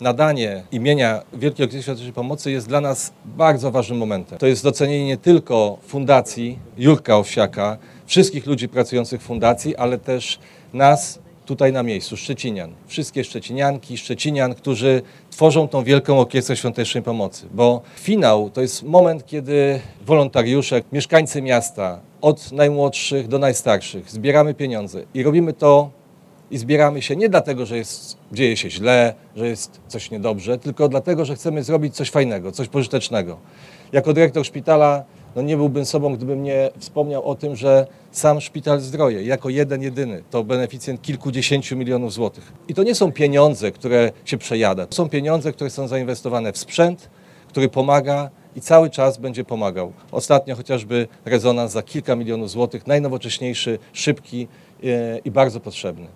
nadanie imienia Wielkiej Orkiestry Świątecznej Pomocy jest dla nas bardzo ważnym momentem. To jest docenienie nie tylko Fundacji Jurka Owsiaka, wszystkich ludzi pracujących w fundacji, ale też nas tutaj na miejscu, szczecinian. Wszystkie szczecinianki, szczecinian, którzy tworzą tą Wielką Orkiestrę Świątecznej Pomocy. Bo finał to jest moment, kiedy wolontariusze, mieszkańcy miasta, od najmłodszych do najstarszych, zbieramy pieniądze i robimy to i zbieramy się nie dlatego, że dzieje się źle, że jest coś niedobrze, tylko dlatego, że chcemy zrobić coś fajnego, coś pożytecznego. Jako dyrektor szpitala nie byłbym sobą, gdybym nie wspomniał o tym, że sam Szpital Zdroje, jako jedyny, to beneficjent kilkudziesięciu milionów złotych. I to nie są pieniądze, które się przejada. To są pieniądze, które są zainwestowane w sprzęt, który pomaga i cały czas będzie pomagał. Ostatnio chociażby rezonans za kilka milionów złotych, najnowocześniejszy, szybki i bardzo potrzebny.